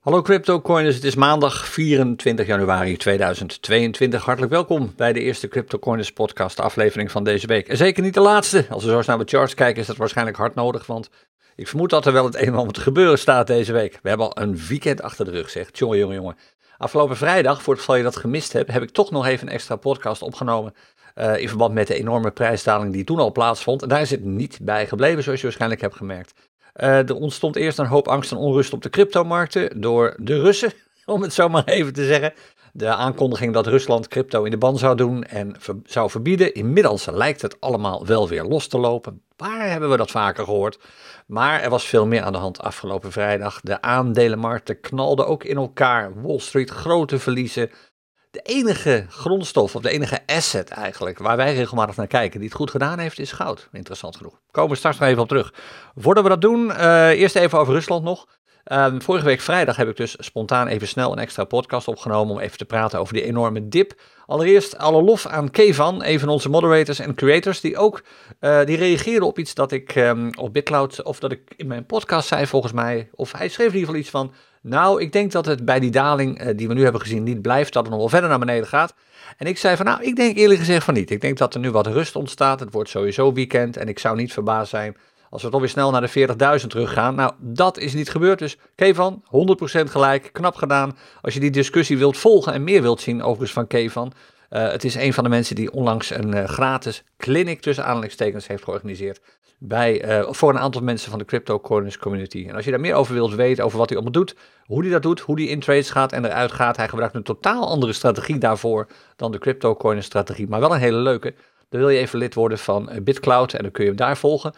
Hallo CryptoCoiners, het is maandag 24 januari 2022. Hartelijk welkom bij de eerste CryptoCoiners podcast aflevering van deze week. En zeker niet de laatste. Als we zo eens naar de charts kijken is dat waarschijnlijk hard nodig, want ik vermoed dat er wel het een en ander te gebeuren staat deze week. We hebben al een weekend achter de rug, zeg. Jongen. Afgelopen vrijdag, voor het geval je dat gemist hebt, heb ik toch nog even een extra podcast opgenomen in verband met de enorme prijsdaling die toen al plaatsvond. En daar is het niet bij gebleven, zoals je waarschijnlijk hebt gemerkt. Er ontstond eerst een hoop angst en onrust op de cryptomarkten door de Russen, om het zo maar even te zeggen. De aankondiging dat Rusland crypto in de ban zou doen en zou verbieden. Inmiddels lijkt het allemaal wel weer los te lopen. Waar hebben we dat vaker gehoord? Maar er was veel meer aan de hand afgelopen vrijdag. De aandelenmarkten knalden ook in elkaar. Wall Street grote verliezen. De enige grondstof, of de enige asset eigenlijk, waar wij regelmatig naar kijken, die het goed gedaan heeft, is goud. Interessant genoeg. Komen we straks nog even op terug. Voordat we dat doen, eerst even over Rusland nog. Vorige week vrijdag heb ik dus spontaan even snel een extra podcast opgenomen om even te praten over die enorme dip. Allereerst alle lof aan Kevan, een van onze moderators en creators, die ook die reageerde op iets dat ik op BitCloud, of dat ik in mijn podcast zei volgens mij, of hij schreef in ieder geval iets van, nou, ik denk dat het bij die daling die we nu hebben gezien niet blijft, dat het nog wel verder naar beneden gaat. En ik zei van, nou, ik denk eerlijk gezegd van niet. Ik denk dat er nu wat rust ontstaat, het wordt sowieso weekend en ik zou niet verbaasd zijn als we toch weer snel naar de 40.000 teruggaan. Nou, dat is niet gebeurd, dus Kevan, 100% gelijk, knap gedaan. Als je die discussie wilt volgen en meer wilt zien overigens van Kevan. Het is een van de mensen die onlangs een gratis clinic tussen aanhalingstekens heeft georganiseerd voor een aantal mensen van de CryptoCoiners community. En als je daar meer over wilt weten, over wat hij allemaal doet, hoe hij dat doet, hoe hij in trades gaat en eruit gaat. Hij gebruikt een totaal andere strategie daarvoor dan de CryptoCoiners strategie, maar wel een hele leuke. Dan wil je even lid worden van BitCloud en dan kun je hem daar volgen.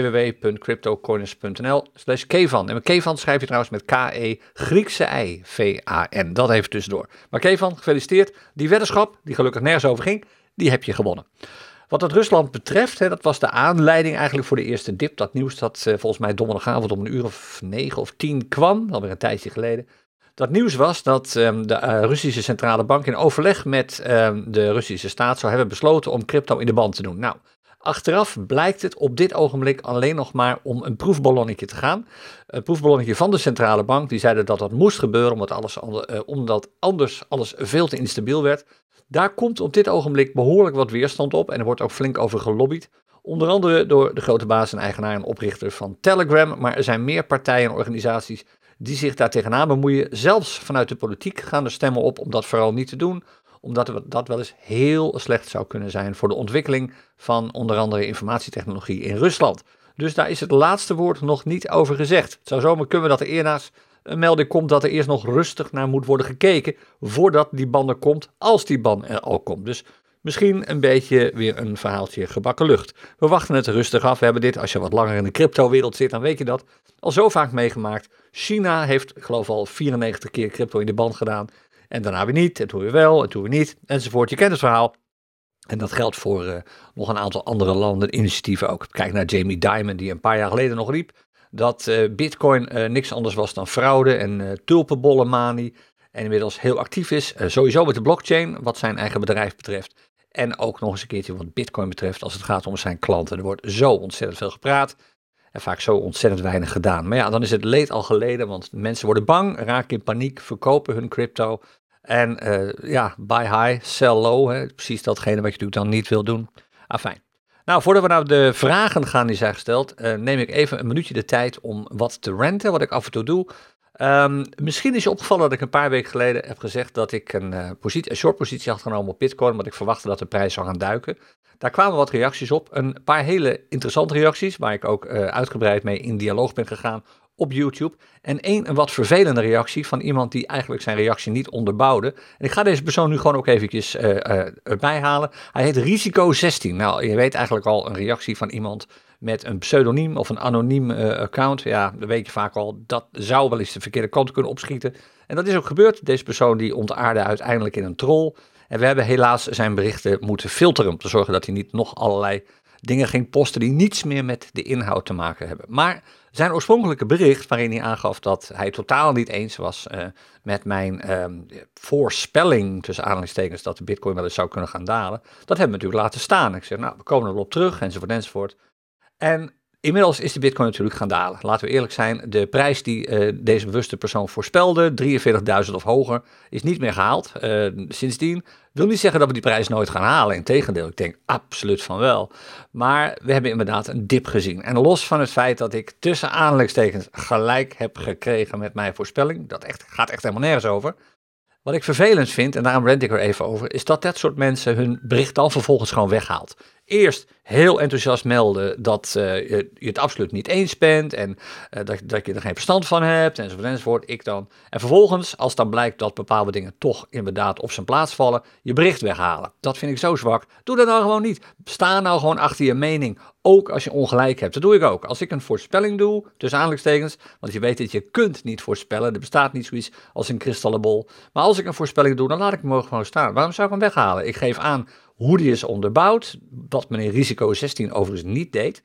www.cryptocoiners.nl/Kevan. En met Kevan schrijf je trouwens met K-E Griekse I V-A-N. Dat even tussendoor. Maar Kevan, gefeliciteerd. Die weddenschap, die gelukkig nergens over ging, die heb je gewonnen. Wat het Rusland betreft, dat was de aanleiding eigenlijk voor de eerste dip. Dat nieuws dat volgens mij donderdagavond om 9 of 10 kwam, alweer een tijdje geleden. Dat nieuws was dat de Russische centrale bank in overleg met de Russische staat zou hebben besloten om crypto in de ban te doen. Nou, achteraf blijkt het op dit ogenblik alleen nog maar om een proefballonnetje te gaan. Een proefballonnetje van de centrale bank, die zeiden dat dat moest gebeuren omdat anders alles veel te instabiel werd. Daar komt op dit ogenblik behoorlijk wat weerstand op en er wordt ook flink over gelobbyd. Onder andere door de grote baas en eigenaar en oprichter van Telegram, maar er zijn meer partijen en organisaties die zich daar tegenaan bemoeien. Zelfs vanuit de politiek gaan er stemmen op om dat vooral niet te doen, omdat dat wel eens heel slecht zou kunnen zijn voor de ontwikkeling van onder andere informatietechnologie in Rusland. Dus daar is het laatste woord nog niet over gezegd. Het zou zomaar kunnen dat er eernaast een melding komt dat er eerst nog rustig naar moet worden gekeken voordat die ban er komt, als die ban er al komt. Dus misschien een beetje weer een verhaaltje gebakken lucht. We wachten het rustig af. We hebben dit, als je wat langer in de cryptowereld zit, dan weet je dat, al zo vaak meegemaakt. China heeft, ik geloof al 94 keer crypto in de ban gedaan. En daarna weer niet, en toen weer wel, en toen weer niet, enzovoort. Je kent het verhaal. En dat geldt voor nog een aantal andere landen, initiatieven ook. Kijk naar Jamie Dimon, die een paar jaar geleden nog riep dat Bitcoin niks anders was dan fraude en tulpenbollenmanie. En inmiddels heel actief is, sowieso met de blockchain, wat zijn eigen bedrijf betreft. En ook nog eens een keertje wat Bitcoin betreft als het gaat om zijn klanten. Er wordt zo ontzettend veel gepraat en vaak zo ontzettend weinig gedaan. Maar ja, dan is het leed al geleden, want mensen worden bang, raken in paniek, verkopen hun crypto. En buy high, sell low, hè, precies datgene wat je natuurlijk dan niet wil doen. Afijn. Nou, voordat we naar de vragen gaan die zijn gesteld, neem ik even een minuutje de tijd om wat te ranten, wat ik af en toe doe. Misschien is je opgevallen dat ik een paar weken geleden heb gezegd dat ik een short positie had genomen op Bitcoin, omdat ik verwachtte dat de prijs zou gaan duiken. Daar kwamen wat reacties op, een paar hele interessante reacties, waar ik ook uitgebreid mee in dialoog ben gegaan op YouTube. En een wat vervelende reactie van iemand die eigenlijk zijn reactie niet onderbouwde. En ik ga deze persoon nu gewoon ook eventjes erbij halen. Hij heet Risico 16. Nou, je weet eigenlijk al een reactie van iemand met een pseudoniem of een anoniem account. Ja, dan weet je vaak al, dat zou wel eens de verkeerde kant kunnen opschieten. En dat is ook gebeurd. Deze persoon die ontaarde uiteindelijk in een troll. En we hebben helaas zijn berichten moeten filteren om te zorgen dat hij niet nog allerlei dingen ging posten die niets meer met de inhoud te maken hebben. Maar zijn oorspronkelijke bericht, waarin hij aangaf dat hij totaal niet eens was met mijn voorspelling, tussen aanhalingstekens, dat de Bitcoin wel eens zou kunnen gaan dalen, dat hebben we natuurlijk laten staan. Ik zeg, nou, we komen erop terug, enzovoort. En Inmiddels is de bitcoin natuurlijk gaan dalen. Laten we eerlijk zijn, de prijs die deze bewuste persoon voorspelde, 43.000 of hoger, is niet meer gehaald. Sindsdien wil niet zeggen dat we die prijs nooit gaan halen. Integendeel, ik denk absoluut van wel. Maar we hebben inderdaad een dip gezien. En los van het feit dat ik tussen aanhalingstekens gelijk heb gekregen met mijn voorspelling, gaat echt helemaal nergens over. Wat ik vervelend vind, en daarom rant ik er even over, is dat soort mensen hun bericht dan vervolgens gewoon weghaalt. Eerst heel enthousiast melden dat je het absoluut niet eens bent en dat je er geen verstand van hebt enzovoort, ik dan. En vervolgens, als dan blijkt dat bepaalde dingen toch inderdaad op zijn plaats vallen, je bericht weghalen. Dat vind ik zo zwak. Doe dat nou gewoon niet. Sta nou gewoon achter je mening, ook als je ongelijk hebt. Dat doe ik ook. Als ik een voorspelling doe, tussen aanhalingstekens, want je weet dat je kunt niet voorspellen, er bestaat niet zoiets als een kristallenbol. Maar als ik een voorspelling doe, dan laat ik hem gewoon staan. Waarom zou ik hem weghalen? Ik geef aan hoe die is onderbouwd, wat meneer Risico 16 overigens niet deed,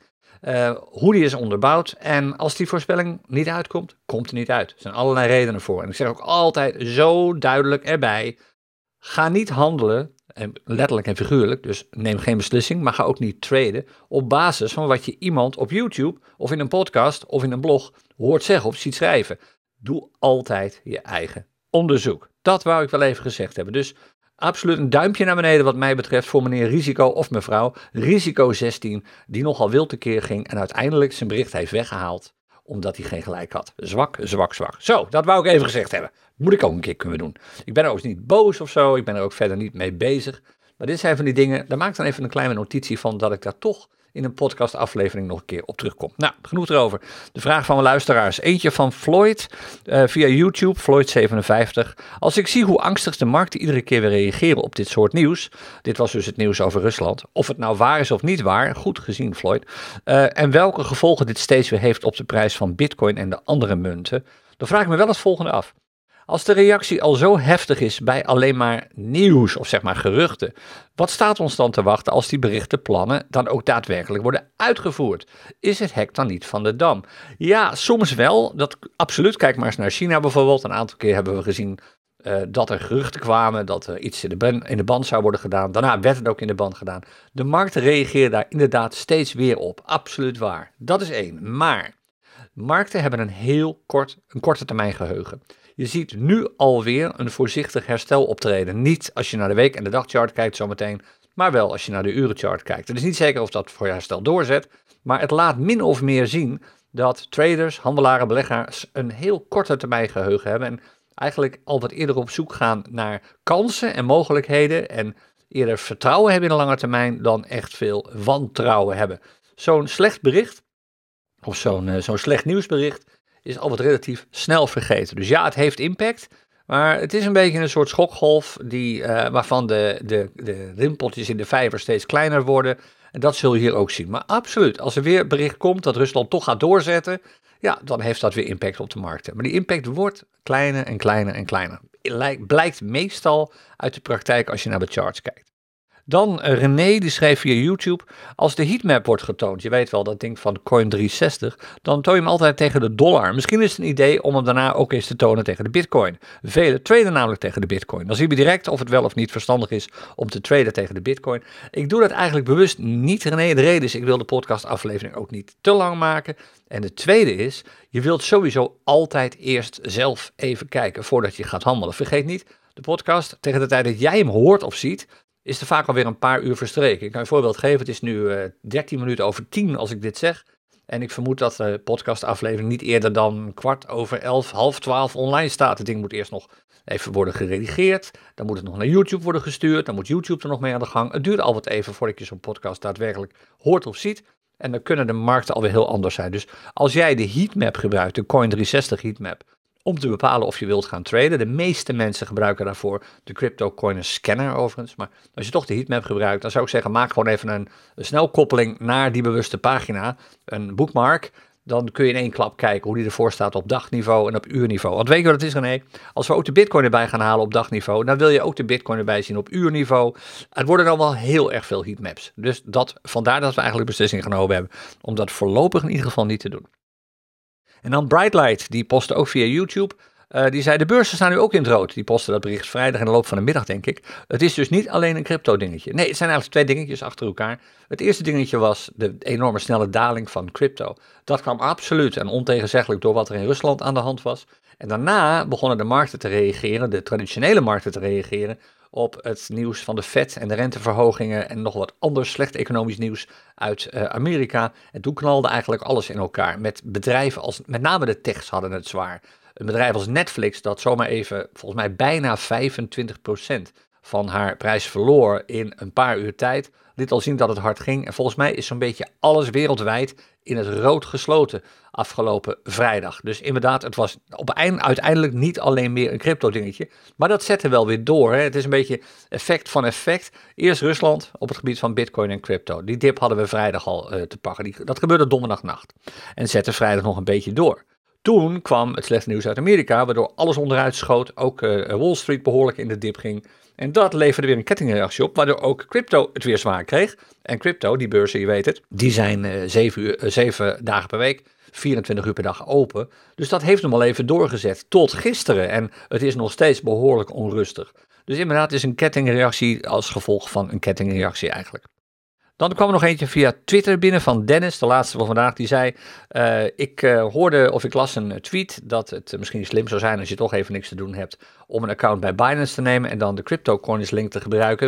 hoe die is onderbouwd en als die voorspelling niet uitkomt, komt er niet uit. Er zijn allerlei redenen voor en ik zeg ook altijd zo duidelijk erbij, ga niet handelen, letterlijk en figuurlijk, dus neem geen beslissing, maar ga ook niet traden op basis van wat je iemand op YouTube of in een podcast of in een blog hoort zeggen of ziet schrijven. Doe altijd je eigen onderzoek. Dat wou ik wel even gezegd hebben. Dus absoluut een duimpje naar beneden wat mij betreft voor meneer Risico of mevrouw Risico 16, die nogal wild tekeer ging en uiteindelijk zijn bericht heeft weggehaald, omdat hij geen gelijk had. Zwak, zwak, zwak. Zo, dat wou ik even gezegd hebben. Moet ik ook een keer kunnen doen. Ik ben ook niet boos of zo, ik ben er ook verder niet mee bezig. Maar dit zijn van die dingen, daar maak ik dan even een kleine notitie van dat ik daar toch in een podcastaflevering nog een keer op terugkom. Nou, genoeg erover. De vraag van mijn luisteraars. Eentje van Floyd via YouTube, Floyd57. Als ik zie hoe angstig de markten iedere keer weer reageren op dit soort nieuws. Dit was dus het nieuws over Rusland. Of het nou waar is of niet waar. Goed gezien, Floyd. En welke gevolgen dit steeds weer heeft op de prijs van Bitcoin en de andere munten. Dan vraag ik me wel het volgende af. Als de reactie al zo heftig is bij alleen maar nieuws of zeg maar geruchten, wat staat ons dan te wachten als die berichten, plannen dan ook daadwerkelijk worden uitgevoerd? Is het hek dan niet van de dam? Ja, soms wel. Dat, absoluut. Kijk maar eens naar China bijvoorbeeld. Een aantal keer hebben we gezien dat er geruchten kwamen dat er iets in de band zou worden gedaan. Daarna werd het ook in de band gedaan. De markt reageert daar inderdaad steeds weer op. Absoluut waar. Dat is één. Maar markten hebben een korte termijn geheugen. Je ziet nu alweer een voorzichtig herstel optreden. Niet als je naar de week- en de dagchart kijkt zometeen, maar wel als je naar de urenchart kijkt. Het is niet zeker of dat voor herstel doorzet, maar het laat min of meer zien dat traders, handelaren, beleggers een heel korte termijn geheugen hebben en eigenlijk al wat eerder op zoek gaan naar kansen en mogelijkheden en eerder vertrouwen hebben in de lange termijn dan echt veel wantrouwen hebben. Zo'n slecht bericht of zo'n slecht nieuwsbericht is al wat relatief snel vergeten. Dus ja, het heeft impact, maar het is een beetje een soort schokgolf waarvan de rimpeltjes in de vijver steeds kleiner worden. En dat zul je hier ook zien. Maar absoluut, als er weer bericht komt dat Rusland toch gaat doorzetten, ja, dan heeft dat weer impact op de markten. Maar die impact wordt kleiner en kleiner en kleiner. Blijkt meestal uit de praktijk als je naar de charts kijkt. Dan René, die schreef via YouTube, als de heatmap wordt getoond, je weet wel dat ding van Coin360, dan toon je hem altijd tegen de dollar. Misschien is het een idee om hem daarna ook eens te tonen tegen de bitcoin. Velen traden namelijk tegen de bitcoin. Dan zie je direct of het wel of niet verstandig is om te traden tegen de bitcoin. Ik doe dat eigenlijk bewust niet, René. De reden is, ik wil de podcastaflevering ook niet te lang maken. En de tweede is, je wilt sowieso altijd eerst zelf even kijken voordat je gaat handelen. Vergeet niet, de podcast, tegen de tijd dat jij hem hoort of ziet, is er vaak alweer een paar uur verstreken. Ik kan je een voorbeeld geven, het is nu 13 minuten over 10 als ik dit zeg. En ik vermoed dat de podcastaflevering niet eerder dan 11:15, half 12 online staat. Het ding moet eerst nog even worden geredigeerd, dan moet het nog naar YouTube worden gestuurd, dan moet YouTube er nog mee aan de gang. Het duurt al wat even voordat je zo'n podcast daadwerkelijk hoort of ziet. En dan kunnen de markten alweer heel anders zijn. Dus als jij de heatmap gebruikt, de Coin360 heatmap, om te bepalen of je wilt gaan traden. De meeste mensen gebruiken daarvoor de CryptoCoiner scanner overigens. Maar als je toch de heatmap gebruikt, dan zou ik zeggen, maak gewoon even een snelkoppeling naar die bewuste pagina. Een bookmark. Dan kun je in één klap kijken hoe die ervoor staat op dagniveau en op uurniveau. Want weet je wat het is, René? Als we ook de bitcoin erbij gaan halen op dagniveau, dan wil je ook de bitcoin erbij zien op uurniveau. Het worden dan wel heel erg veel heatmaps. Dus vandaar dat we eigenlijk beslissing genomen hebben om dat voorlopig in ieder geval niet te doen. En dan Brightlight, die postte ook via YouTube. Die zei, de beurzen staan nu ook in het rood. Die postte dat bericht vrijdag in de loop van de middag, denk ik. Het is dus niet alleen een crypto dingetje. Nee, het zijn eigenlijk twee dingetjes achter elkaar. Het eerste dingetje was de enorme snelle daling van crypto. Dat kwam absoluut en ontegenzeggelijk door wat er in Rusland aan de hand was. En daarna begonnen de markten te reageren, de traditionele markten te reageren op het nieuws van de Fed en de renteverhogingen en nog wat anders slecht economisch nieuws uit Amerika. En toen knalde eigenlijk alles in elkaar. Met bedrijven als, met name de techs hadden het zwaar. Een bedrijf als Netflix dat zomaar even, volgens mij bijna 25% van haar prijs verloor in een paar uur tijd, liet al zien dat het hard ging. En volgens mij is zo'n beetje alles wereldwijd in het rood gesloten afgelopen vrijdag. Dus inderdaad, het was uiteindelijk niet alleen meer een crypto dingetje, maar dat zette wel weer door. Hè. Het is een beetje effect van effect. Eerst Rusland op het gebied van bitcoin en crypto. Die dip hadden we vrijdag al te pakken. Dat gebeurde donderdagnacht en zette vrijdag nog een beetje door. Toen kwam het slechte nieuws uit Amerika, waardoor alles onderuit schoot. Ook Wall Street behoorlijk in de dip ging. En dat leverde weer een kettingreactie op, waardoor ook crypto het weer zwaar kreeg. En crypto, die beurzen, je weet het, die zijn 7 dagen per week, 24 uur per dag open. Dus dat heeft hem al even doorgezet tot gisteren. En het is nog steeds behoorlijk onrustig. Dus inderdaad, het is een kettingreactie als gevolg van een kettingreactie eigenlijk. Dan kwam er nog eentje via Twitter binnen van Dennis, de laatste van vandaag. Die zei, ik hoorde of ik las een tweet dat het misschien slim zou zijn als je toch even niks te doen hebt om een account bij Binance te nemen en dan de CryptoCoins link te gebruiken,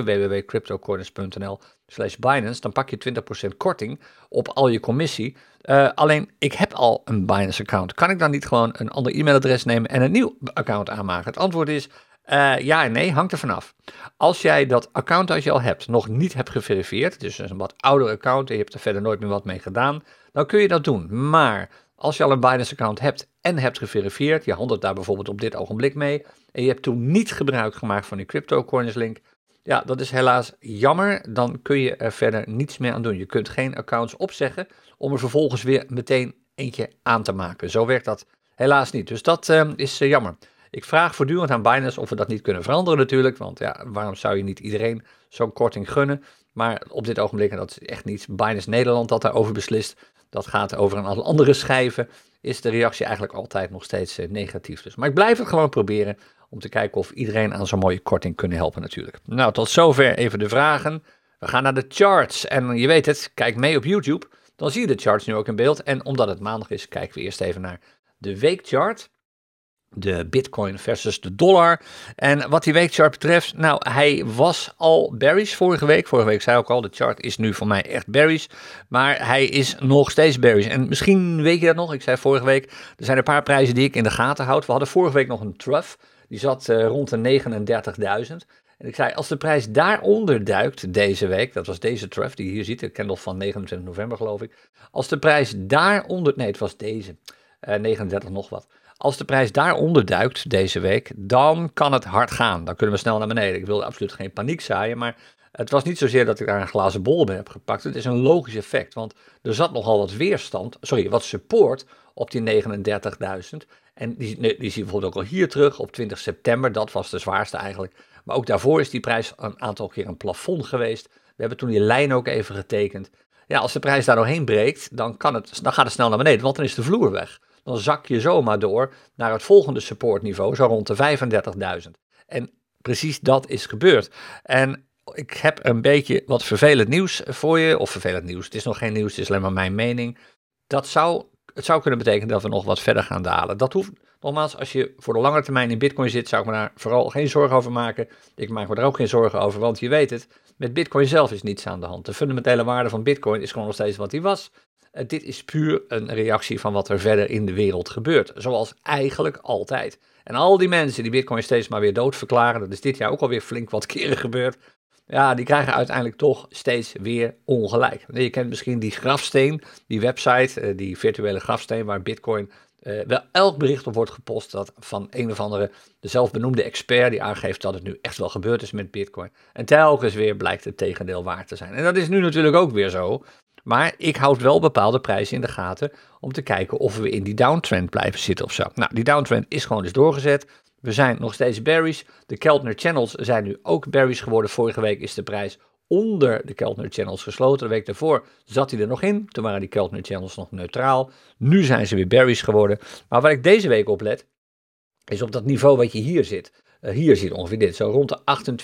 www.cryptocoins.nl/Binance. Dan pak je 20% korting op al je commissie. Alleen, ik heb al een Binance account. Kan ik dan niet gewoon een ander e-mailadres nemen en een nieuw account aanmaken? Het antwoord is, ja en nee, hangt er vanaf. Als jij dat account dat je al hebt nog niet hebt geverifieerd, dus een wat ouder account en je hebt er verder nooit meer wat mee gedaan, dan kun je dat doen. Maar als je al een Binance account hebt en hebt geverifieerd, je handelt daar bijvoorbeeld op dit ogenblik mee, en je hebt toen niet gebruik gemaakt van die CryptoCoins link, ja, dat is helaas jammer, dan kun je er verder niets meer aan doen. Je kunt geen accounts opzeggen om er vervolgens weer meteen eentje aan te maken. Zo werkt dat helaas niet, dus dat is jammer. Ik vraag voortdurend aan Binance of we dat niet kunnen veranderen natuurlijk, want ja, waarom zou je niet iedereen zo'n korting gunnen? Maar op dit ogenblik, en dat is echt niet Binance Nederland dat daarover beslist, dat gaat over een aantal andere schijven, is de reactie eigenlijk altijd nog steeds negatief. Dus. Maar ik blijf het gewoon proberen om te kijken of iedereen aan zo'n mooie korting kunnen helpen natuurlijk. Nou, tot zover even de vragen. We gaan naar de charts en je weet het, kijk mee op YouTube, dan zie je de charts nu ook in beeld. En omdat het maandag is, kijken we eerst even naar de weekchart. De bitcoin versus de dollar. En wat die weekchart betreft, nou, hij was al bearish vorige week. Vorige week zei ik al, de chart is nu voor mij echt bearish. Maar hij is nog steeds bearish. En misschien weet je dat nog, ik zei vorige week, er zijn een paar prijzen die ik in de gaten houd. We hadden vorige week nog een trough, die zat rond de 39.000. En ik zei, als de prijs daaronder duikt deze week, dat was deze trough die je hier ziet, de candle van 29 november geloof ik. Als de prijs daaronder, nee het was deze, 39 nog wat. Als de prijs daaronder duikt deze week, dan kan het hard gaan. Dan kunnen we snel naar beneden. Ik wilde absoluut geen paniek zaaien, maar het was niet zozeer dat ik daar een glazen bol bij heb gepakt. Het is een logisch effect, want er zat nogal wat support op die 39.000. En die zie je bijvoorbeeld ook al hier terug op 20 september. Dat was de zwaarste eigenlijk. Maar ook daarvoor is die prijs een aantal keer een plafond geweest. We hebben toen die lijn ook even getekend. Ja, als de prijs daar doorheen breekt, dan gaat het snel naar beneden, want dan is de vloer weg. Dan zak je zomaar door naar het volgende supportniveau, zo rond de 35.000. En precies dat is gebeurd. En ik heb een beetje wat vervelend nieuws voor je, of vervelend nieuws, het is nog geen nieuws, het is alleen maar mijn mening. Het zou kunnen betekenen dat we nog wat verder gaan dalen. Dat hoeft, nogmaals, als je voor de lange termijn in bitcoin zit, zou ik me daar vooral geen zorgen over maken. Ik maak me daar ook geen zorgen over, want je weet het, met bitcoin zelf is niets aan de hand. De fundamentele waarde van bitcoin is gewoon nog steeds wat die was. Dit is puur een reactie van wat er verder in de wereld gebeurt, zoals eigenlijk altijd. En al die mensen die bitcoin steeds maar weer dood verklaren, dat is dit jaar ook alweer flink wat keren gebeurd, ja, die krijgen uiteindelijk toch steeds weer ongelijk. Je kent misschien die grafsteen, die website, die virtuele grafsteen waar bitcoin wel elk bericht op wordt gepost dat van een of andere, de zelfbenoemde expert die aangeeft dat het nu echt wel gebeurd is met bitcoin. En telkens weer blijkt het tegendeel waar te zijn. En dat is nu natuurlijk ook weer zo. Maar ik houd wel bepaalde prijzen in de gaten om te kijken of we in die downtrend blijven zitten of zo. Nou, die downtrend is gewoon dus doorgezet. We zijn nog steeds bearish. De Keltner Channels zijn nu ook bearish geworden. Vorige week is de prijs onder de Keltner Channels gesloten. De week daarvoor zat hij er nog in. Toen waren die Keltner Channels nog neutraal. Nu zijn ze weer bearish geworden. Maar waar ik deze week op let, is op dat niveau wat je hier zit. Hier zit ongeveer dit, zo rond de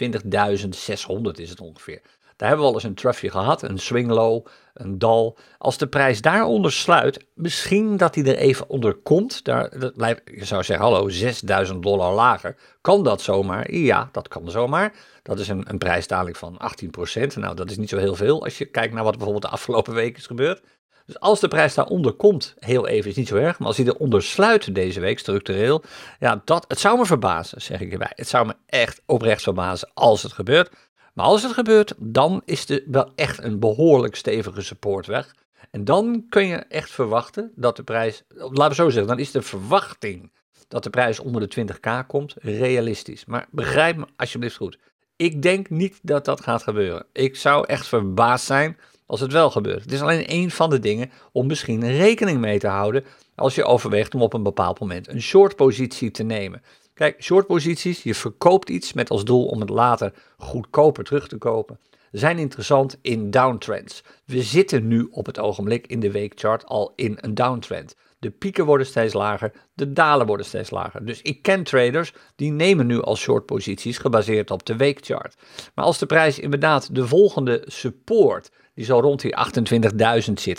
28.600 is het ongeveer. Daar hebben we al eens een troughje gehad, een swing low, een dal. Als de prijs daaronder sluit, misschien dat hij er even onder komt. Dat blijft, je zou zeggen, hallo, $6.000 lager. Kan dat zomaar? Ja, dat kan zomaar. Dat is een prijsdaling van 18%. Nou, dat is niet zo heel veel als je kijkt naar wat bijvoorbeeld de afgelopen week is gebeurd. Dus als de prijs daaronder komt, heel even is niet zo erg, maar als hij eronder sluit deze week structureel, ja, het zou me verbazen, zeg ik erbij. Het zou me echt oprecht verbazen als het gebeurt. Maar als het gebeurt, dan is er wel echt een behoorlijk stevige support weg. En dan kun je echt verwachten dat de prijs, laten we zo zeggen, dan is de verwachting dat de prijs onder de 20k komt realistisch. Maar begrijp me alsjeblieft goed. Ik denk niet dat dat gaat gebeuren. Ik zou echt verbaasd zijn als het wel gebeurt. Het is alleen één van de dingen om misschien rekening mee te houden als je overweegt om op een bepaald moment een short positie te nemen. Kijk, short posities, je verkoopt iets met als doel om het later goedkoper terug te kopen, zijn interessant in downtrends. We zitten nu op het ogenblik in de weekchart al in een downtrend. De pieken worden steeds lager, de dalen worden steeds lager. Dus ik ken traders die nemen nu al short posities gebaseerd op de weekchart. Maar als de prijs inderdaad de volgende support, die zo rond die 28.000 zit,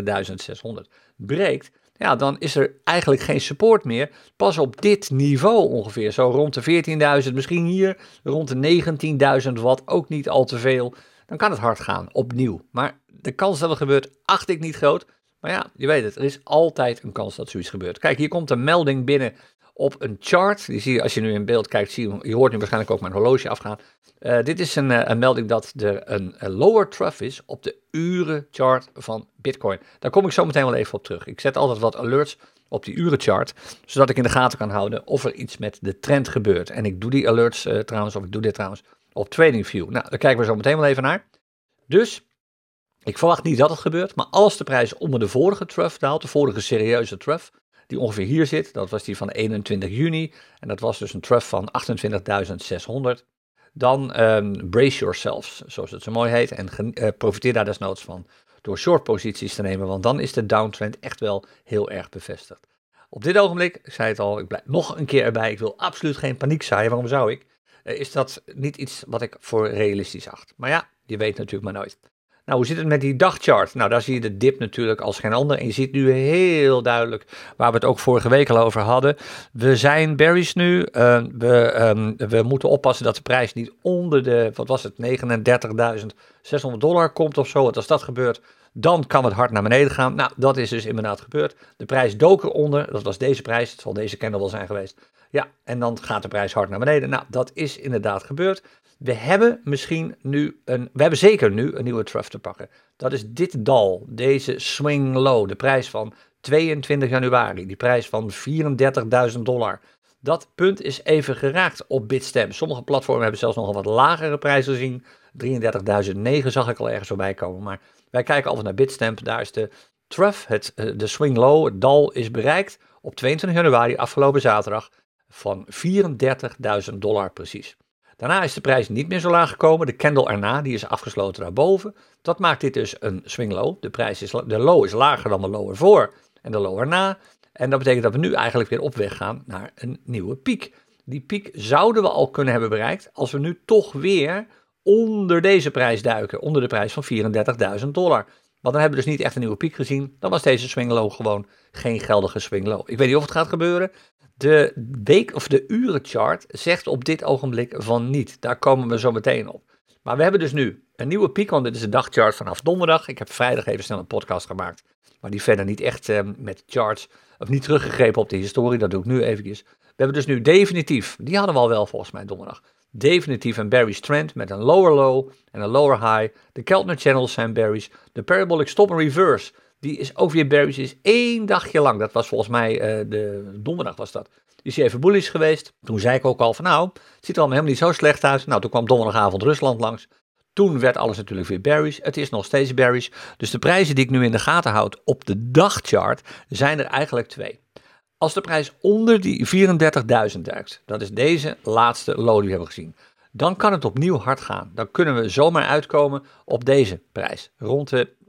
28.600, breekt, ja, dan is er eigenlijk geen support meer. Pas op dit niveau ongeveer, zo rond de 14.000, misschien hier rond de 19.000 watt, ook niet al te veel. Dan kan het hard gaan, opnieuw. Maar de kans dat het gebeurt, acht ik niet groot. Maar ja, je weet het, er is altijd een kans dat zoiets gebeurt. Kijk, hier komt een melding binnen op een chart. Die zie je, als je nu in beeld kijkt, je hoort nu waarschijnlijk ook mijn horloge afgaan. Dit is een melding dat er een lower trough is op de urenchart van Bitcoin. Daar kom ik zo meteen wel even op terug. Ik zet altijd wat alerts op die urenchart, zodat ik in de gaten kan houden of er iets met de trend gebeurt. En ik doe die alerts ik doe dit trouwens op TradingView. Nou, daar kijken we zo meteen wel even naar. Dus ik verwacht niet dat het gebeurt, maar als de prijs onder de vorige trough daalt, de vorige serieuze trough, die ongeveer hier zit, dat was die van 21 juni, en dat was dus een trough van 28.600, dan brace yourselves, zoals het zo mooi heet, en profiteer daar desnoods van door short posities te nemen, want dan is de downtrend echt wel heel erg bevestigd. Op dit ogenblik, ik zei het al, ik blijf nog een keer erbij, ik wil absoluut geen paniek zaaien, waarom zou ik? Is dat niet iets wat ik voor realistisch acht. Maar ja, je weet natuurlijk maar nooit. Nou, hoe zit het met die dagchart? Nou, daar zie je de dip natuurlijk als geen ander. En je ziet nu heel duidelijk, waar we het ook vorige week al over hadden. We zijn bearish nu. We moeten oppassen dat de prijs niet onder de, wat was het, $39.600 komt of zo. Want als dat gebeurt, dan kan het hard naar beneden gaan. Nou, dat is dus inderdaad gebeurd. De prijs dook eronder. Dat was deze prijs. Het zal deze candle wel zijn geweest. Ja, en dan gaat de prijs hard naar beneden. Nou, dat is inderdaad gebeurd. We hebben zeker nu een nieuwe trough te pakken. Dat is dit dal, deze swing low, de prijs van 22 januari, die prijs van $34.000. Dat punt is even geraakt op Bitstamp. Sommige platformen hebben zelfs nog een wat lagere prijzen gezien. 33.009 zag ik al ergens voorbij komen, maar wij kijken altijd naar Bitstamp. Daar is de trough, de swing low, het dal is bereikt op 22 januari, afgelopen zaterdag, van $34.000 precies. Daarna is de prijs niet meer zo laag gekomen. De candle erna, die is afgesloten daarboven. Dat maakt dit dus een swing low. De low is lager dan de low ervoor en de low erna. En dat betekent dat we nu eigenlijk weer op weg gaan naar een nieuwe piek. Die piek zouden we al kunnen hebben bereikt als we nu toch weer onder deze prijs duiken. Onder de prijs van $34.000. Want dan hebben we dus niet echt een nieuwe piek gezien. Dan was deze swing low gewoon geen geldige swing low. Ik weet niet of het gaat gebeuren. De week of de urenchart zegt op dit ogenblik van niet. Daar komen we zo meteen op. Maar we hebben dus nu een nieuwe piek, want dit is de dagchart vanaf donderdag. Ik heb vrijdag even snel een podcast gemaakt, maar die verder niet echt met charts, of niet teruggegrepen op de historie. Dat doe ik nu eventjes. We hebben dus nu definitief, die hadden we al wel volgens mij donderdag, definitief een bearish trend met een lower low en een lower high. De Keltner channels zijn bearish. De parabolic stop and reverse, die is ook weer bearish, is 1 dagje lang. Dat was volgens mij de donderdag was dat. Is hij even bullish geweest. Toen zei ik ook al van nou, het ziet er allemaal helemaal niet zo slecht uit. Nou, toen kwam donderdagavond Rusland langs. Toen werd alles natuurlijk weer bearish. Het is nog steeds bearish. Dus de prijzen die ik nu in de gaten houd op de dagchart zijn er eigenlijk 2. Als de prijs onder die 34.000 duikt, dat is deze laatste low die we hebben gezien, dan kan het opnieuw hard gaan. Dan kunnen we zomaar uitkomen op deze prijs. Rond de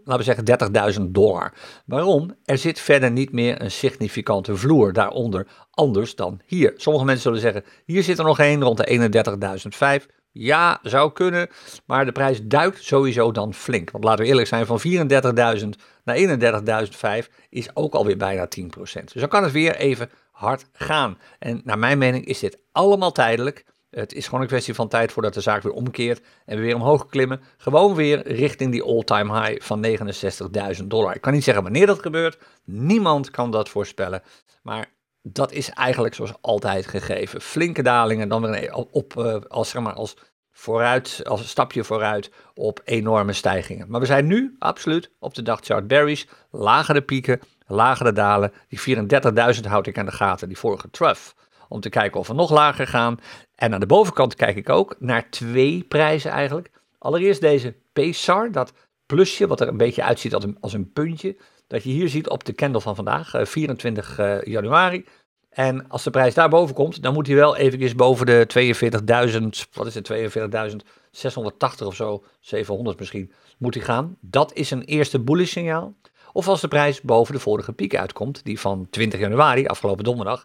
laten we zeggen $30.000. Waarom? Er zit verder niet meer een significante vloer daaronder, anders dan hier. Sommige mensen zullen zeggen, hier zit er nog één rond de 31.500. Ja, zou kunnen, maar de prijs duikt sowieso dan flink. Want laten we eerlijk zijn, van 34.000 naar 31.500 is ook alweer bijna 10%. Dus dan kan het weer even hard gaan. En naar mijn mening is dit allemaal tijdelijk. Het is gewoon een kwestie van tijd voordat de zaak weer omkeert en we weer omhoog klimmen. Gewoon weer richting die all-time high van $69.000. Ik kan niet zeggen wanneer dat gebeurt. Niemand kan dat voorspellen. Maar dat is eigenlijk zoals altijd gegeven. Flinke dalingen, dan weer als stapje vooruit op enorme stijgingen. Maar we zijn nu absoluut op de dagchart berries. Lagere pieken, lagere dalen. Die 34.000 houd ik aan de gaten, die vorige trough. Om te kijken of we nog lager gaan. En aan de bovenkant kijk ik ook naar 2 prijzen eigenlijk. Allereerst deze PSAR, dat plusje wat er een beetje uitziet als een puntje. Dat je hier ziet op de candle van vandaag, 24 januari. En als de prijs daar boven komt, dan moet hij wel eventjes boven de 42.000, wat is het, 42.680 of zo, 700 misschien, moet hij gaan. Dat is een eerste bullish signaal. Of als de prijs boven de vorige piek uitkomt, die van 20 januari, afgelopen donderdag,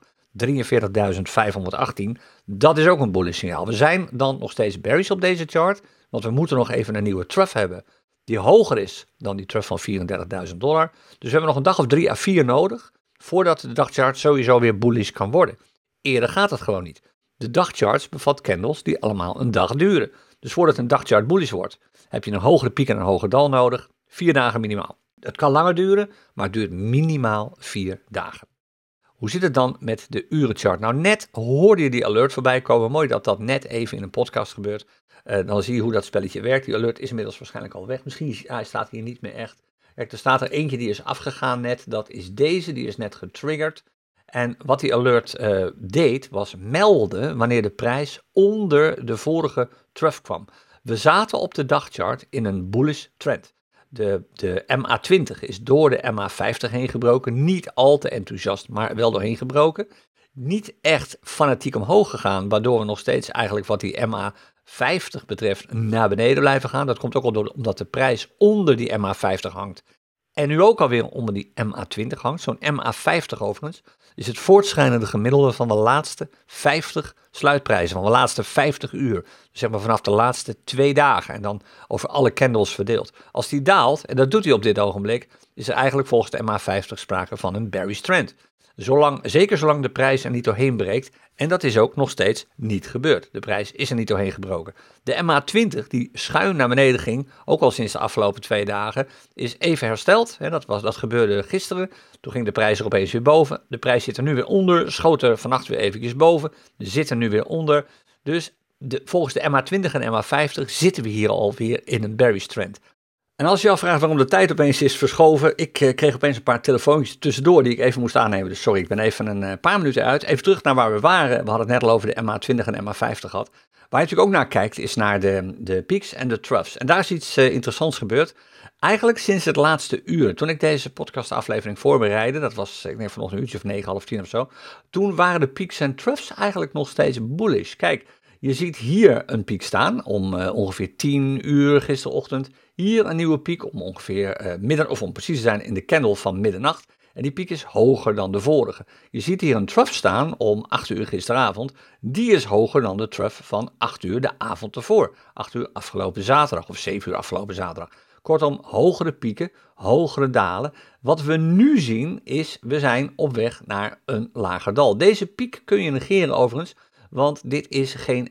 43.518, dat is ook een bullish signaal. We zijn dan nog steeds bearish op deze chart, want we moeten nog even een nieuwe trough hebben die hoger is dan die trough van $34.000. Dus we hebben nog een dag of 3 à 4 nodig voordat de dagchart sowieso weer bullish kan worden. Eerder gaat het gewoon niet. De dagcharts bevat candles die allemaal een dag duren. Dus voordat een dagchart bullish wordt, heb je een hogere piek en een hoger dal nodig. 4 dagen minimaal. Het kan langer duren, maar het duurt minimaal 4 dagen. Hoe zit het dan met de urenchart? Nou, net hoorde je die alert voorbij komen. Mooi dat dat net even in een podcast gebeurt. Dan zie je hoe dat spelletje werkt. Die alert is inmiddels waarschijnlijk al weg. Misschien hij staat hier niet meer echt. Kijk, er staat er eentje die is afgegaan net. Dat is deze, die is net getriggerd. En wat die alert deed, was melden wanneer de prijs onder de vorige trough kwam. We zaten op de dagchart in een bullish trend. De MA20 is door de MA50 heen gebroken. Niet al te enthousiast, maar wel doorheen gebroken. Niet echt fanatiek omhoog gegaan, waardoor we nog steeds eigenlijk wat die MA50 betreft naar beneden blijven gaan. Dat komt ook omdat de prijs onder die MA50 hangt. En nu ook alweer onder die MA20 hangt. Zo'n MA50 overigens is het voortschrijdende gemiddelde van de laatste 50 sluitprijzen. Van de laatste 50 uur. Dus zeg maar vanaf de laatste 2 dagen. En dan over alle candles verdeeld. Als die daalt, en dat doet hij op dit ogenblik, is er eigenlijk volgens de MA50 sprake van een bearish trend. Zeker zolang de prijs er niet doorheen breekt. En dat is ook nog steeds niet gebeurd. De prijs is er niet doorheen gebroken. De MA20, die schuin naar beneden ging, ook al sinds de afgelopen 2 dagen, is even hersteld. Dat gebeurde gisteren. Toen ging de prijs er opeens weer boven. De prijs zit er nu weer onder. Schoot er vannacht weer eventjes boven. Zit er nu weer onder. Dus volgens de MA20 en MA50 zitten we hier alweer in een bearish trend. En als je afvraagt waarom de tijd opeens is verschoven, ik kreeg opeens een paar telefoontjes tussendoor die ik even moest aannemen. Dus sorry, ik ben even een paar minuten uit. Even terug naar waar we waren. We hadden het net al over de MA20 en MA50 gehad. Waar je natuurlijk ook naar kijkt is naar de peaks en de troughs. En daar is iets interessants gebeurd. Eigenlijk sinds het laatste uur. Toen ik deze podcastaflevering voorbereidde, dat was ik denk vanochtend een uurtje of 9, half 10 of zo. Toen waren de peaks en troughs eigenlijk nog steeds bullish. Kijk, je ziet hier een piek staan om ongeveer 10 uur gisterochtend. Hier een nieuwe piek om ongeveer of om precies te zijn in de candle van middernacht. En die piek is hoger dan de vorige. Je ziet hier een trough staan om 8 uur gisteravond. Die is hoger dan de trough van 8 uur de avond ervoor. 8 uur afgelopen zaterdag of 7 uur afgelopen zaterdag. Kortom, hogere pieken, hogere dalen. Wat we nu zien is, we zijn op weg naar een lager dal. Deze piek kun je negeren overigens. Want dit is geen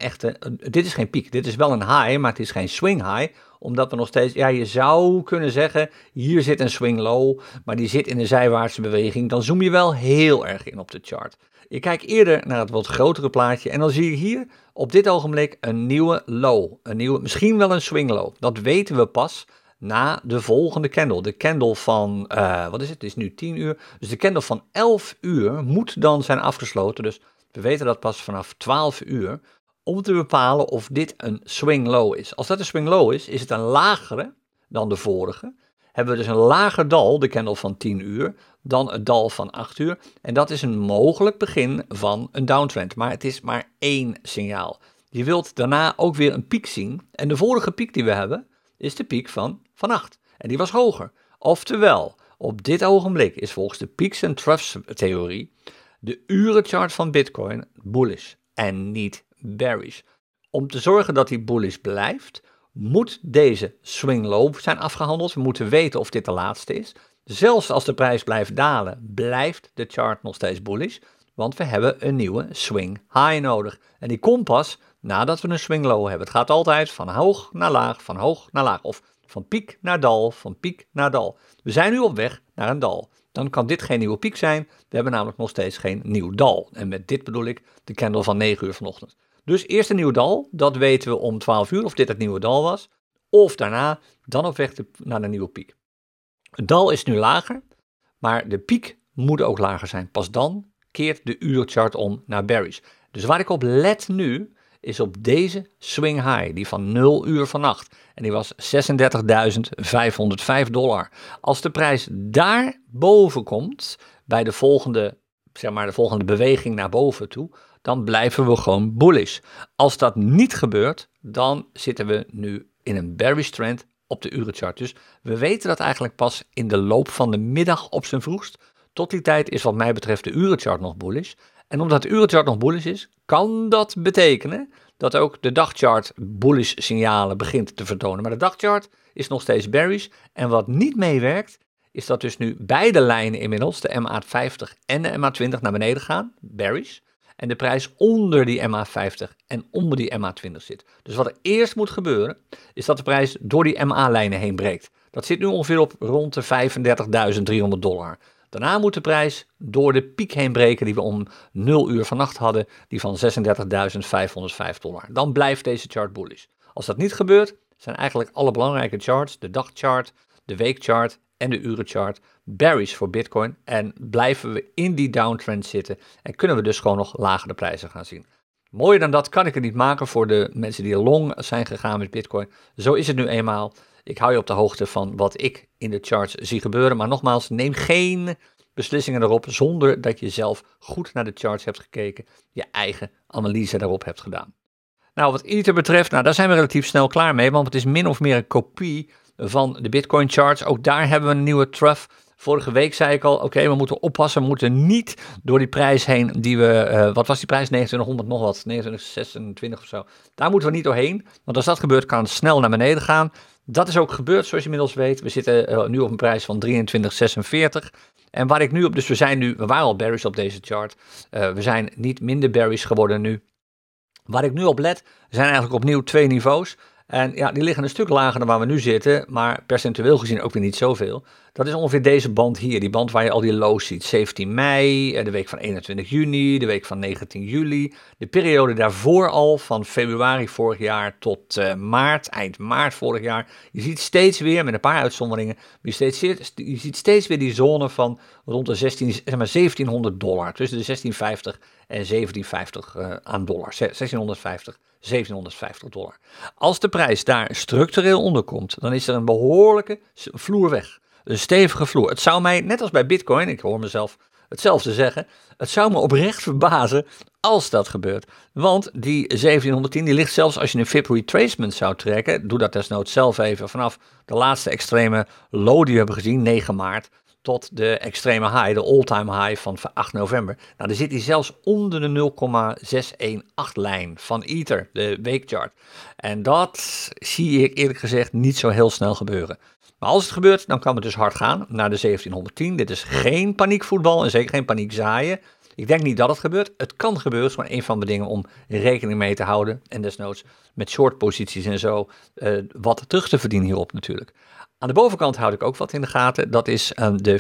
piek. Dit is wel een high, maar het is geen swing high. Omdat we nog steeds, je zou kunnen zeggen, hier zit een swing low, maar die zit in een zijwaartse beweging. Dan zoom je wel heel erg in op de chart. Je kijkt eerder naar het wat grotere plaatje en dan zie je hier op dit ogenblik een nieuwe low. Misschien wel een swing low. Dat weten we pas na de volgende candle. De candle van, het is nu 10 uur. Dus de candle van 11 uur moet dan zijn afgesloten. Dus we weten dat pas vanaf 12 uur om te bepalen of dit een swing low is. Als dat een swing low is het een lagere dan de vorige. Hebben we dus een lager dal, de candle van 10 uur, dan het dal van 8 uur. En dat is een mogelijk begin van een downtrend. Maar het is maar 1 signaal. Je wilt daarna ook weer een piek zien. En de vorige piek die we hebben is de piek van vannacht. En die was hoger. Oftewel, op dit ogenblik is volgens de peaks and troughs theorie de urenchart van Bitcoin bullish en niet bearish. Om te zorgen dat die bullish blijft, moet deze swing low zijn afgehandeld. We moeten weten of dit de laatste is. Zelfs als de prijs blijft dalen, blijft de chart nog steeds bullish, want we hebben een nieuwe swing high nodig. En die komt pas nadat we een swing low hebben. Het gaat altijd van hoog naar laag, of van piek naar dal, van piek naar dal. We zijn nu op weg naar een dal. Dan kan dit geen nieuwe piek zijn. We hebben namelijk nog steeds geen nieuw dal. En met dit bedoel ik de candle van 9 uur vanochtend. Dus eerst een nieuw dal, dat weten we om 12 uur of dit het nieuwe dal was. Of daarna, dan op weg naar de nieuwe piek. Het dal is nu lager, maar de piek moet ook lager zijn. Pas dan keert de uurchart om naar bearish. Dus waar ik op let nu, is op deze swing high, die van 0 uur vannacht. En die was $36.505. Als de prijs daar boven komt, bij de volgende beweging naar boven toe, dan blijven we gewoon bullish. Als dat niet gebeurt, dan zitten we nu in een bearish trend op de urenchart. Dus we weten dat eigenlijk pas in de loop van de middag op zijn vroegst. Tot die tijd is wat mij betreft de urenchart nog bullish. En omdat de urenchart nog bullish is, kan dat betekenen dat ook de dagchart bullish signalen begint te vertonen. Maar de dagchart is nog steeds bearish. En wat niet meewerkt, is dat dus nu beide lijnen inmiddels, de MA50 en de MA20, naar beneden gaan, bearish. En de prijs onder die MA50 en onder die MA20 zit. Dus wat er eerst moet gebeuren, is dat de prijs door die MA-lijnen heen breekt. Dat zit nu ongeveer op rond de $35.300. Daarna moet de prijs door de piek heen breken die we om 0 uur vannacht hadden, die van $36.505. Dan blijft deze chart bullish. Als dat niet gebeurt, zijn eigenlijk alle belangrijke charts, de dagchart, de weekchart en de urenchart, bearish voor Bitcoin. En blijven we in die downtrend zitten en kunnen we dus gewoon nog lagere prijzen gaan zien. Mooier dan dat kan ik het niet maken voor de mensen die long zijn gegaan met Bitcoin. Zo is het nu eenmaal. Ik hou je op de hoogte van wat ik in de charts zie gebeuren. Maar nogmaals, neem geen beslissingen erop zonder dat je zelf goed naar de charts hebt gekeken. Je eigen analyse daarop hebt gedaan. Nou, wat Ether betreft, daar zijn we relatief snel klaar mee. Want het is min of meer een kopie van de Bitcoin charts. Ook daar hebben we een nieuwe trough. Vorige week zei ik al, oké, we moeten oppassen. We moeten niet door die prijs heen die we, wat was die prijs? 2900 nog wat, 2926 of zo. Daar moeten we niet doorheen, want als dat gebeurt kan het snel naar beneden gaan. Dat is ook gebeurd, zoals je inmiddels weet. We zitten nu op een prijs van 2346. En waar ik nu op, dus we waren al bearish op deze chart. We zijn niet minder bearish geworden nu. Waar ik nu op let, zijn eigenlijk opnieuw 2 niveaus. En ja, die liggen een stuk lager dan waar we nu zitten, maar percentueel gezien ook weer niet zoveel. Dat is ongeveer deze band hier, die band waar je al die lows ziet. 17 mei, de week van 21 juni, de week van 19 juli. De periode daarvoor al, van februari vorig jaar tot maart, eind maart vorig jaar. Je ziet steeds weer, met een paar uitzonderingen, je ziet steeds weer die zone van rond de $1700. Tussen de 1650 en 1750 aan dollar. 1650. $1750. Als de prijs daar structureel onder komt, dan is er een behoorlijke vloer weg. Een stevige vloer. Het zou mij, net als bij Bitcoin, ik hoor mezelf hetzelfde zeggen, het zou me oprecht verbazen als dat gebeurt. Want die 1710, die ligt zelfs als je een VIP retracement zou trekken, doe dat desnoods zelf even, vanaf de laatste extreme low die we hebben gezien, 9 maart, tot de extreme high, de all-time high van 8 november. Nou, dan zit hij zelfs onder de 0,618-lijn van Ether, de weekchart. En dat zie ik eerlijk gezegd niet zo heel snel gebeuren. Maar als het gebeurt, dan kan het dus hard gaan naar de 1710. Dit is geen paniekvoetbal en zeker geen paniek zaaien. Ik denk niet dat het gebeurt. Het kan gebeuren, het is maar een van de dingen om rekening mee te houden. En desnoods met shortposities en zo wat terug te verdienen hierop natuurlijk. Aan de bovenkant houd ik ook wat in de gaten. Dat is de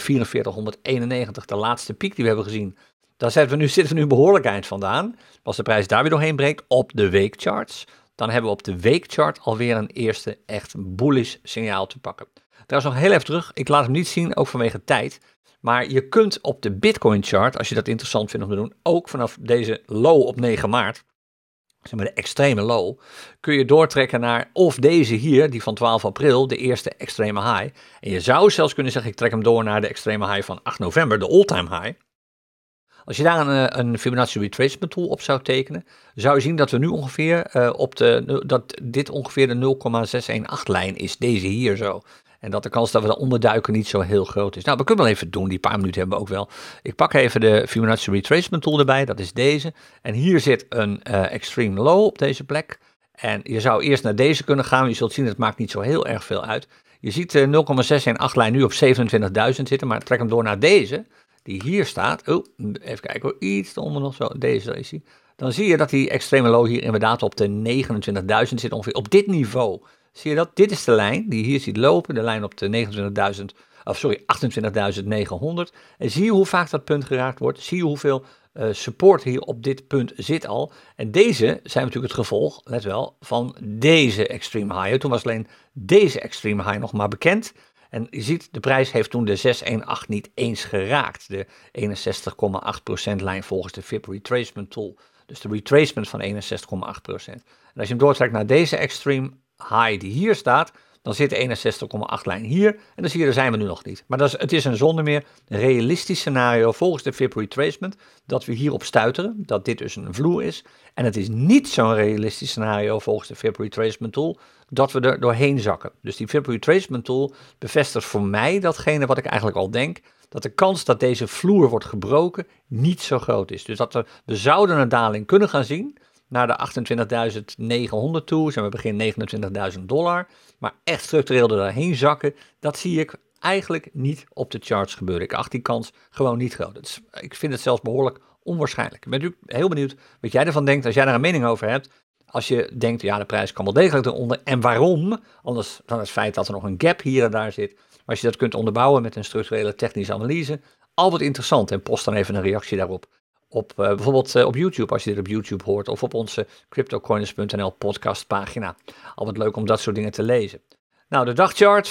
4491, de laatste piek die we hebben gezien. Daar zitten we nu behoorlijk eind vandaan. Als de prijs daar weer doorheen breekt op de weekcharts, dan hebben we op de weekchart alweer een eerste echt bullish signaal te pakken. Trouwens nog heel even terug, ik laat hem niet zien, ook vanwege tijd. Maar je kunt op de Bitcoin chart, als je dat interessant vindt om te doen, ook vanaf deze low op 9 maart, zeg maar de extreme low, kun je doortrekken naar of deze hier, die van 12 april, de eerste extreme high. En je zou zelfs kunnen zeggen, ik trek hem door naar de extreme high van 8 november, de all-time high. Als je daar een Fibonacci retracement tool op zou tekenen, zou je zien dat we nu ongeveer dat dit ongeveer de 0,618-lijn is, deze hier zo. En dat de kans dat we daaronder duiken niet zo heel groot is. Nou, we kunnen wel even doen, die paar minuten hebben we ook wel. Ik pak even de Fibonacci Retracement Tool erbij, dat is deze. En hier zit een extreme low op deze plek. En je zou eerst naar deze kunnen gaan, je zult zien, het maakt niet zo heel erg veel uit. Je ziet 0,618 lijn nu op 27.000 zitten, maar trek hem door naar deze, die hier staat. Oh, even kijken hoor, iets eronder nog zo, deze is hij. Dan zie je dat die extreme low hier inderdaad op de 29.000 zit, ongeveer op dit niveau. Zie je dat? Dit is de lijn die je hier ziet lopen, de lijn op de 28.900. En zie je hoe vaak dat punt geraakt wordt? Zie je hoeveel support hier op dit punt zit al? En deze zijn natuurlijk het gevolg, let wel, van deze extreme high. Toen was alleen deze extreme high nog maar bekend. En je ziet, de prijs heeft toen de 618 niet eens geraakt. De 61,8% lijn volgens de Fib Retracement Tool. Dus de retracement van 61,8%. En als je hem doortrekt naar deze extreme high die hier staat, dan zit de 61,8 lijn hier. En dan zie je, daar zijn we nu nog niet. Maar het is een zonder meer realistisch scenario volgens de Fib Retracement dat we hierop stuiteren, dat dit dus een vloer is. En het is niet zo'n realistisch scenario volgens de Fib Retracement Tool dat we er doorheen zakken. Dus die Fib Retracement Tool bevestigt voor mij datgene wat ik eigenlijk al denk, dat de kans dat deze vloer wordt gebroken niet zo groot is. Dus we zouden een daling kunnen gaan zien naar de 28.900 toe, zijn we begin $29.000. Maar echt structureel er doorheen zakken, dat zie ik eigenlijk niet op de charts gebeuren. Ik acht die kans gewoon niet groot. Ik vind het zelfs behoorlijk onwaarschijnlijk. Ik ben natuurlijk heel benieuwd wat jij ervan denkt, als jij daar een mening over hebt. Als je denkt, ja, de prijs kan wel degelijk eronder. En waarom? Anders dan het feit dat er nog een gap hier en daar zit. Maar als je dat kunt onderbouwen met een structurele technische analyse, altijd interessant. En post dan even een reactie daarop. Bijvoorbeeld op YouTube, als je dit op YouTube hoort. Of op onze CryptoCoiners.nl podcastpagina. Altijd leuk om dat soort dingen te lezen. Nou, de dagchart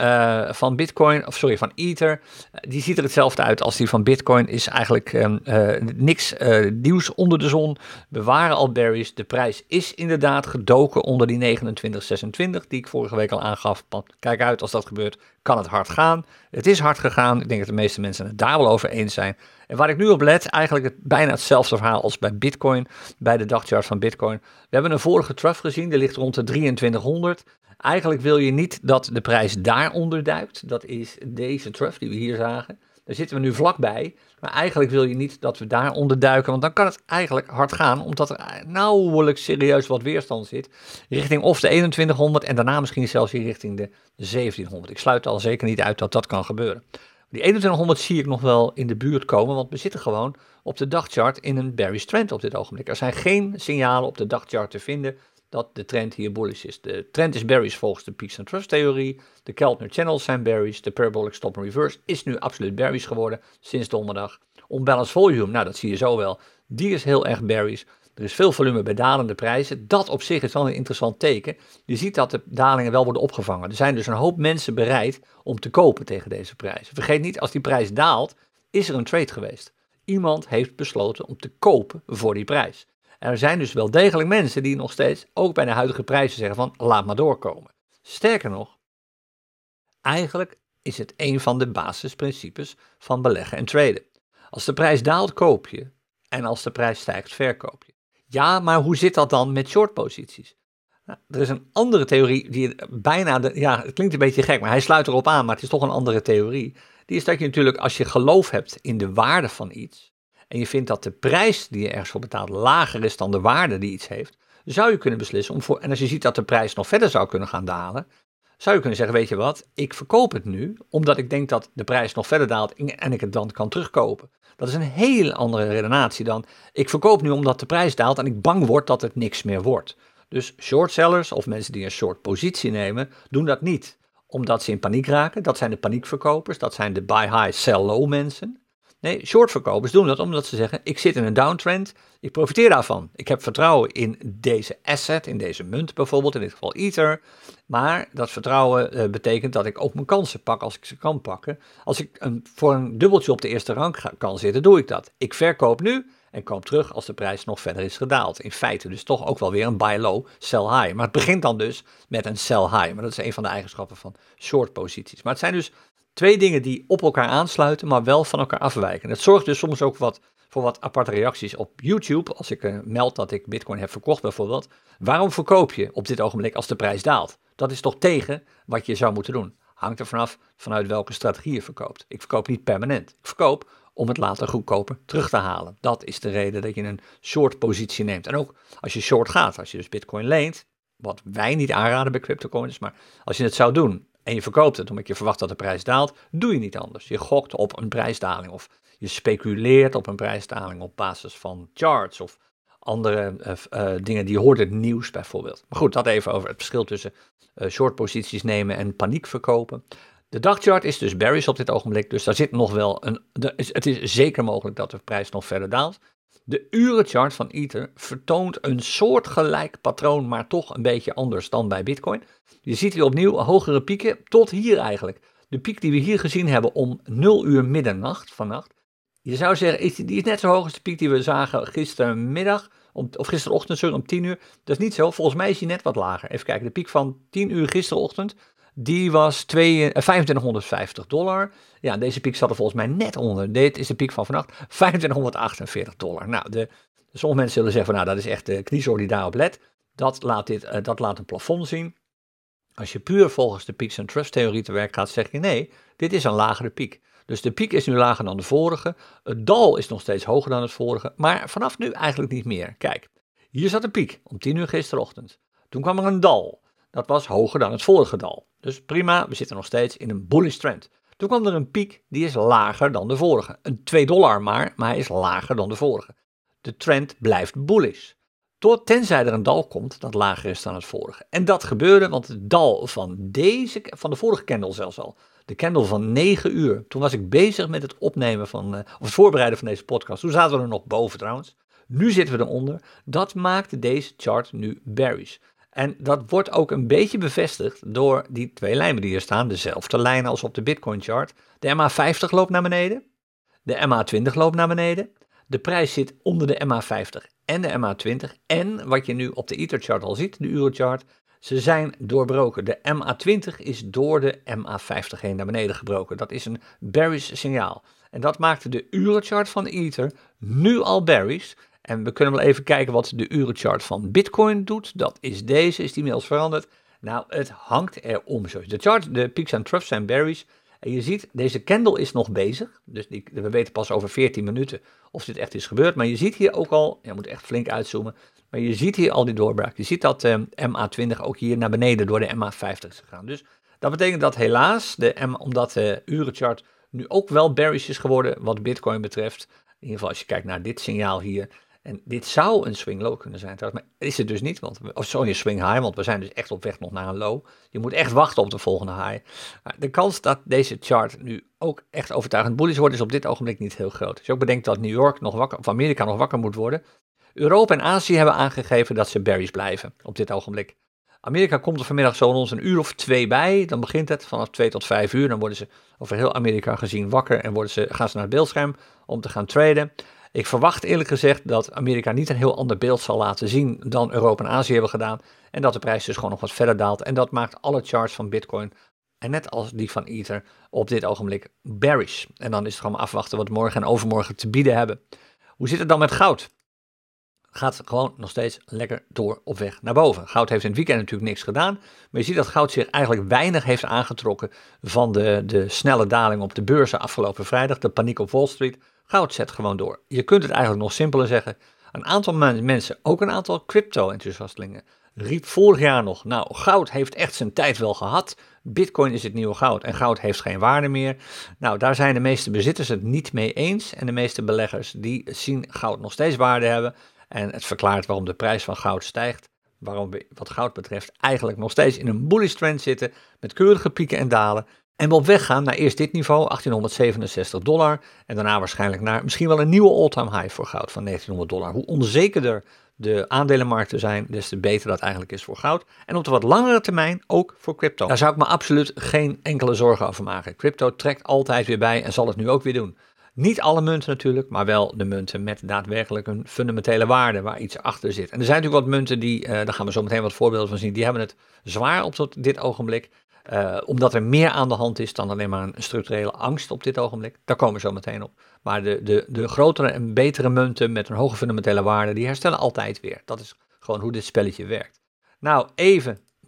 van Bitcoin, van Ether, die ziet er hetzelfde uit als die van Bitcoin. Is eigenlijk niks nieuws onder de zon. We waren al bearish. De prijs is inderdaad gedoken onder die 29,26 die ik vorige week al aangaf. Kijk uit, als dat gebeurt, kan het hard gaan. Het is hard gegaan. Ik denk dat de meeste mensen het daar wel over eens zijn. En waar ik nu op let, eigenlijk bijna hetzelfde verhaal als bij Bitcoin, bij de dagchart van Bitcoin. We hebben een vorige trough gezien, die ligt rond de 2300. Eigenlijk wil je niet dat de prijs daaronder duikt. Dat is deze trough die we hier zagen. Daar zitten we nu vlakbij. Maar eigenlijk wil je niet dat we daaronder duiken, want dan kan het eigenlijk hard gaan, omdat er nauwelijks serieus wat weerstand zit. Richting of de 2100 en daarna misschien zelfs hier richting de 1700. Ik sluit al zeker niet uit dat dat kan gebeuren. Die 2100 zie ik nog wel in de buurt komen, want we zitten gewoon op de dagchart in een bearish trend op dit ogenblik. Er zijn geen signalen op de dagchart te vinden dat de trend hier bullish is. De trend is bearish volgens de Peaks and Troughs theorie. De Keltner channels zijn bearish. De Parabolic Stop and Reverse is nu absoluut bearish geworden sinds donderdag. Unbalanced volume, nou dat zie je zo wel, die is heel erg bearish. Er is veel volume bij dalende prijzen. Dat op zich is wel een interessant teken. Je ziet dat de dalingen wel worden opgevangen. Er zijn dus een hoop mensen bereid om te kopen tegen deze prijs. Vergeet niet, als die prijs daalt, is er een trade geweest. Iemand heeft besloten om te kopen voor die prijs. En er zijn dus wel degelijk mensen die nog steeds, ook bij de huidige prijzen, zeggen van laat maar doorkomen. Sterker nog, eigenlijk is het een van de basisprincipes van beleggen en traden. Als de prijs daalt, koop je. En als de prijs stijgt, verkoop je. Ja, maar hoe zit dat dan met shortposities? Nou, er is een andere theorie die het klinkt een beetje gek, maar hij sluit erop aan, maar het is toch een andere theorie. Die is dat je natuurlijk, als je geloof hebt in de waarde van iets, en je vindt dat de prijs die je ergens voor betaalt lager is dan de waarde die iets heeft, zou je kunnen beslissen en als je ziet dat de prijs nog verder zou kunnen gaan dalen, zou je kunnen zeggen, weet je wat, ik verkoop het nu, omdat ik denk dat de prijs nog verder daalt en ik het dan kan terugkopen. Dat is een heel andere redenatie dan, ik verkoop nu omdat de prijs daalt en ik bang word dat het niks meer wordt. Dus shortsellers of mensen die een short positie nemen, doen dat niet omdat ze in paniek raken. Dat zijn de paniekverkopers, dat zijn de buy high, sell low mensen. Nee, shortverkopers doen dat omdat ze zeggen, ik zit in een downtrend, ik profiteer daarvan. Ik heb vertrouwen in deze asset, in deze munt bijvoorbeeld, in dit geval Ether. Maar dat vertrouwen betekent dat ik ook mijn kansen pak als ik ze kan pakken. Als ik voor een dubbeltje op de eerste rang kan zitten, doe ik dat. Ik verkoop nu en koop terug als de prijs nog verder is gedaald. In feite dus toch ook wel weer een buy low, sell high. Maar het begint dan dus met een sell high. Maar dat is een van de eigenschappen van short posities. Maar het zijn dus twee dingen die op elkaar aansluiten, maar wel van elkaar afwijken. Het zorgt dus soms ook voor wat aparte reacties op YouTube. Als ik meld dat ik Bitcoin heb verkocht bijvoorbeeld. Waarom verkoop je op dit ogenblik als de prijs daalt? Dat is toch tegen wat je zou moeten doen. Hangt er vanaf vanuit welke strategie je verkoopt. Ik verkoop niet permanent. Ik verkoop om het later goedkoper terug te halen. Dat is de reden dat je een short positie neemt. En ook als je short gaat, als je dus Bitcoin leent, wat wij niet aanraden bij CryptoCoins, maar als je het zou doen en je verkoopt het omdat je verwacht dat de prijs daalt, doe je niet anders. Je gokt op een prijsdaling of je speculeert op een prijsdaling op basis van charts of andere dingen die je hoort in het nieuws bijvoorbeeld. Maar goed, dat even over het verschil tussen short posities nemen en paniek verkopen. De dagchart is dus bearish op dit ogenblik, dus daar zit nog wel het is zeker mogelijk dat de prijs nog verder daalt. De urenchart van Ether vertoont een soortgelijk patroon, maar toch een beetje anders dan bij Bitcoin. Je ziet hier opnieuw hogere pieken, tot hier eigenlijk. De piek die we hier gezien hebben om 0 uur middernacht vannacht. Je zou zeggen, die is net zo hoog als de piek die we zagen gistermiddag, of gisterochtend, om 10 uur. Dat is niet zo, volgens mij is die net wat lager. Even kijken, de piek van 10 uur gisterochtend, die was $2550. Ja, deze piek zat er volgens mij net onder. Dit is de piek van vannacht, $2548. Nou, sommige mensen zullen zeggen, van, nou, dat is echt de kniezoor die daarop let. Dat laat een plafond zien. Als je puur volgens de peaks and troughs theorie te werk gaat, zeg je nee, dit is een lagere piek. Dus de piek is nu lager dan de vorige, het dal is nog steeds hoger dan het vorige, maar vanaf nu eigenlijk niet meer. Kijk, hier zat een piek om 10 uur gisterochtend. Toen kwam er een dal, dat was hoger dan het vorige dal. Dus prima, we zitten nog steeds in een bullish trend. Toen kwam er een piek, die is lager dan de vorige. Een $2 maar hij is lager dan de vorige. De trend blijft bullish. Tenzij er een dal komt dat lager is dan het vorige. En dat gebeurde, want het dal van de vorige candle zelfs al, de candle van 9 uur, toen was ik bezig met het opnemen of het voorbereiden van deze podcast. Toen zaten we er nog boven trouwens. Nu zitten we eronder. Dat maakt deze chart nu bearish. En dat wordt ook een beetje bevestigd door die twee lijnen die hier staan. Dezelfde lijnen als op de Bitcoin chart. De MA50 loopt naar beneden. De MA20 loopt naar beneden. De prijs zit onder de MA50 en de MA20. En wat je nu op de Ether chart al ziet, de urenchart, ze zijn doorbroken. De MA20 is door de MA50 heen naar beneden gebroken. Dat is een bearish signaal. En dat maakte de urenchart van Ether nu al bearish. En we kunnen wel even kijken wat de urenchart van Bitcoin doet. Dat is deze, is die inmiddels veranderd. Nou, het hangt erom zo. De peaks en troughs zijn bearish. En je ziet, deze candle is nog bezig. Dus we weten pas over 14 minuten of dit echt is gebeurd. Maar je ziet hier ook al, je moet echt flink uitzoomen. Maar je ziet hier al die doorbraak. Je ziet dat MA20 ook hier naar beneden door de MA50 is gegaan. Dus dat betekent dat helaas, omdat de urenchart nu ook wel bearish is geworden wat Bitcoin betreft. In ieder geval als je kijkt naar dit signaal hier. En dit zou een swing low kunnen zijn trouwens, maar is het dus niet, een swing high, want we zijn dus echt op weg nog naar een low. Je moet echt wachten op de volgende high. Maar de kans dat deze chart nu ook echt overtuigend bullish wordt, is op dit ogenblik niet heel groot. Als je ook bedenkt dat New York nog wakker, of Amerika nog wakker moet worden. Europa en Azië hebben aangegeven dat ze bearish blijven op dit ogenblik. Amerika komt er vanmiddag zo ons een uur of 2 bij, dan begint het vanaf 2 tot 5 uur. Dan worden ze over heel Amerika gezien wakker en gaan ze naar het beeldscherm om te gaan traden. Ik verwacht eerlijk gezegd dat Amerika niet een heel ander beeld zal laten zien dan Europa en Azië hebben gedaan. En dat de prijs dus gewoon nog wat verder daalt. En dat maakt alle charts van Bitcoin, en net als die van Ether, op dit ogenblik bearish. En dan is het gewoon afwachten wat morgen en overmorgen te bieden hebben. Hoe zit het dan met goud? Gaat gewoon nog steeds lekker door op weg naar boven. Goud heeft in het weekend natuurlijk niks gedaan. Maar je ziet dat goud zich eigenlijk weinig heeft aangetrokken van de snelle daling op de beurzen afgelopen vrijdag. De paniek op Wall Street. Goud zet gewoon door. Je kunt het eigenlijk nog simpeler zeggen. Een aantal mensen, ook een aantal crypto-enthousiastelingen, riep vorig jaar nog, nou, goud heeft echt zijn tijd wel gehad. Bitcoin is het nieuwe goud en goud heeft geen waarde meer. Nou, daar zijn de meeste bezitters het niet mee eens. En de meeste beleggers die zien goud nog steeds waarde hebben. En het verklaart waarom de prijs van goud stijgt. Waarom we wat goud betreft eigenlijk nog steeds in een bullish trend zitten. Met keurige pieken en dalen. En we op weg gaan naar eerst dit niveau, $1867. En daarna waarschijnlijk naar misschien wel een nieuwe all-time high voor goud van $1900. Hoe onzekerder de aandelenmarkten zijn, des te beter dat eigenlijk is voor goud. En op de wat langere termijn ook voor crypto. Daar zou ik me absoluut geen enkele zorgen over maken. Crypto trekt altijd weer bij en zal het nu ook weer doen. Niet alle munten natuurlijk, maar wel de munten met daadwerkelijk een fundamentele waarde waar iets achter zit. En er zijn natuurlijk wat munten daar gaan we zo meteen wat voorbeelden van zien, die hebben het zwaar op tot dit ogenblik. Omdat er meer aan de hand is dan alleen maar een structurele angst op dit ogenblik. Daar komen we zo meteen op. Maar de grotere en betere munten met een hoge fundamentele waarde, die herstellen altijd weer. Dat is gewoon hoe dit spelletje werkt. Nou, even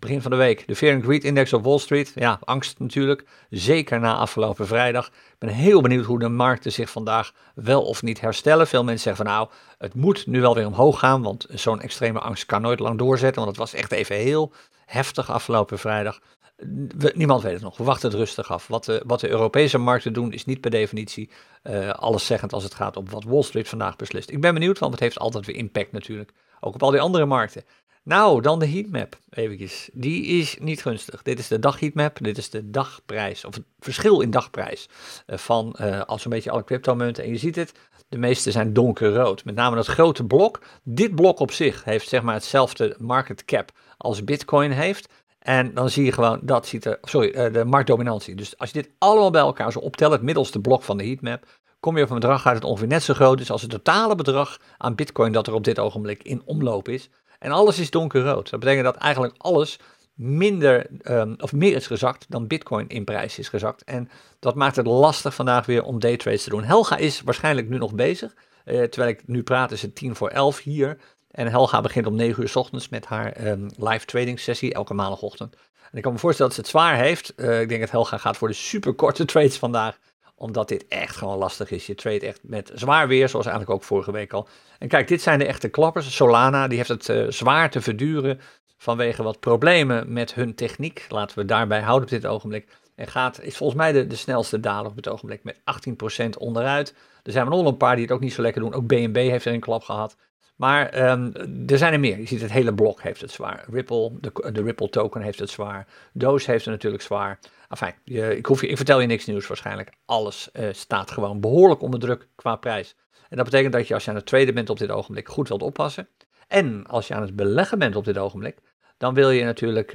begin van de week. De Fear and Greed Index op Wall Street. Ja, angst natuurlijk. Zeker na afgelopen vrijdag. Ik ben heel benieuwd hoe de markten zich vandaag wel of niet herstellen. Veel mensen zeggen van nou, het moet nu wel weer omhoog gaan. Want zo'n extreme angst kan nooit lang doorzetten. Want het was echt even heel heftig afgelopen vrijdag. Niemand weet het nog. We wachten het rustig af. Wat de Europese markten doen is niet per definitie alleszeggend als het gaat om wat Wall Street vandaag beslist. Ik ben benieuwd, want het heeft altijd weer impact natuurlijk. Ook op al die andere markten. Nou, dan de heatmap, eventjes. Die is niet gunstig. Dit is de dagheatmap, dit is de dagprijs, of het verschil in dagprijs van als een beetje alle cryptomunten. En je ziet het, de meeste zijn donkerrood. Met name dat grote blok. Dit blok op zich heeft zeg maar hetzelfde market cap als Bitcoin heeft. En dan zie je gewoon, de marktdominantie. Dus als je dit allemaal bij elkaar zo optelt, het middelste blok van de heatmap, kom je op een bedrag uit dat ongeveer net zo groot is als het totale bedrag aan Bitcoin dat er op dit ogenblik in omloop is. En alles is donkerrood. Dat betekent dat eigenlijk alles meer is gezakt dan Bitcoin in prijs is gezakt. En dat maakt het lastig vandaag weer om daytrades te doen. Helga is waarschijnlijk nu nog bezig. Terwijl ik nu praat is het 10:11 hier. En Helga begint om 9 uur 's ochtends met haar live trading sessie elke maandagochtend. En ik kan me voorstellen dat ze het zwaar heeft. Ik denk dat Helga gaat voor de superkorte trades vandaag. Omdat dit echt gewoon lastig is. Je trade echt met zwaar weer, zoals eigenlijk ook vorige week al. En kijk, dit zijn de echte klappers. Solana, die heeft het zwaar te verduren vanwege wat problemen met hun techniek. Laten we daarbij houden op dit ogenblik. En is volgens mij de snelste daler op het ogenblik met 18% onderuit. Er zijn nog een paar die het ook niet zo lekker doen. Ook BNB heeft er een klap gehad. Maar er zijn er meer. Je ziet het hele blok heeft het zwaar. Ripple, de Ripple token heeft het zwaar. Doge heeft het natuurlijk zwaar. Enfin, ik vertel je niks nieuws waarschijnlijk. Alles staat gewoon behoorlijk onder druk qua prijs. En dat betekent dat je als je aan het traden bent op dit ogenblik goed wilt oppassen. En als je aan het beleggen bent op dit ogenblik, dan wil je natuurlijk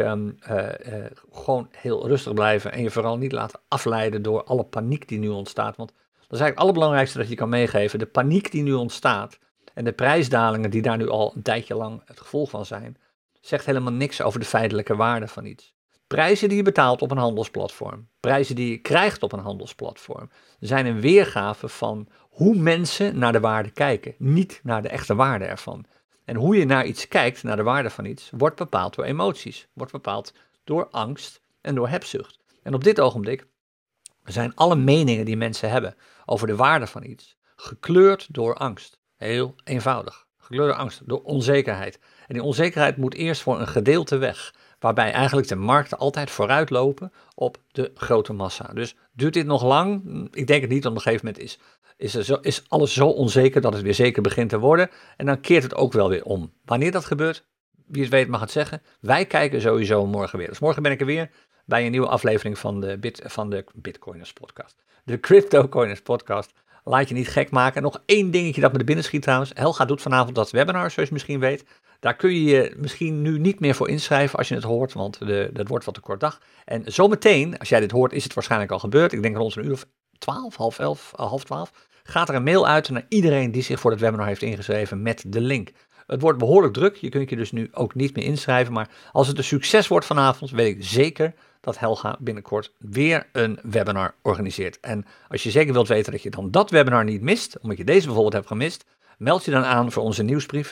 gewoon heel rustig blijven. En je vooral niet laten afleiden door alle paniek die nu ontstaat. Want dat is eigenlijk het allerbelangrijkste dat je kan meegeven. De paniek die nu ontstaat en de prijsdalingen die daar nu al een tijdje lang het gevolg van zijn, zegt helemaal niks over de feitelijke waarde van iets. Prijzen die je betaalt op een handelsplatform, prijzen die je krijgt op een handelsplatform, zijn een weergave van hoe mensen naar de waarde kijken, niet naar de echte waarde ervan. En hoe je naar iets kijkt, naar de waarde van iets, wordt bepaald door emoties, wordt bepaald door angst en door hebzucht. En op dit ogenblik zijn alle meningen die mensen hebben over de waarde van iets gekleurd door angst. Heel eenvoudig. Gekleurde angst, door onzekerheid. En die onzekerheid moet eerst voor een gedeelte weg, waarbij eigenlijk de markten altijd vooruitlopen op de grote massa. Dus duurt dit nog lang? Ik denk het niet, want op een gegeven moment is alles zo onzeker dat het weer zeker begint te worden. En dan keert het ook wel weer om. Wanneer dat gebeurt, wie het weet mag het zeggen. Wij kijken sowieso morgen weer. Dus morgen ben ik er weer bij een nieuwe aflevering van de Bitcoiners podcast. De CryptoCoiners podcast. Laat je niet gek maken. Nog één dingetje dat me er binnen schiet trouwens. Helga doet vanavond dat webinar, zoals je misschien weet. Daar kun je je misschien nu niet meer voor inschrijven als je het hoort, want dat wordt wat te kort dag. En zometeen, als jij dit hoort, is het waarschijnlijk al gebeurd. Ik denk rond een uur of 12, half 12, gaat er een mail uit naar iedereen die zich voor het webinar heeft ingeschreven met de link. Het wordt behoorlijk druk, je kunt je dus nu ook niet meer inschrijven, maar als het een succes wordt vanavond, weet ik zeker dat Helga binnenkort weer een webinar organiseert. En als je zeker wilt weten dat je dan dat webinar niet mist, omdat je deze bijvoorbeeld hebt gemist, meld je dan aan voor onze nieuwsbrief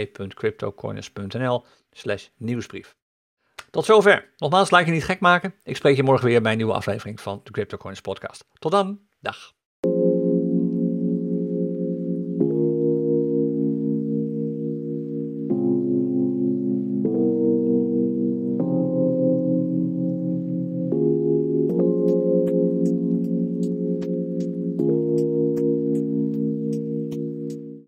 www.cryptocoiners.nl/nieuwsbrief. Tot zover. Nogmaals, laat je niet gek maken. Ik spreek je morgen weer bij een nieuwe aflevering van de CryptoCoiners podcast. Tot dan. Dag.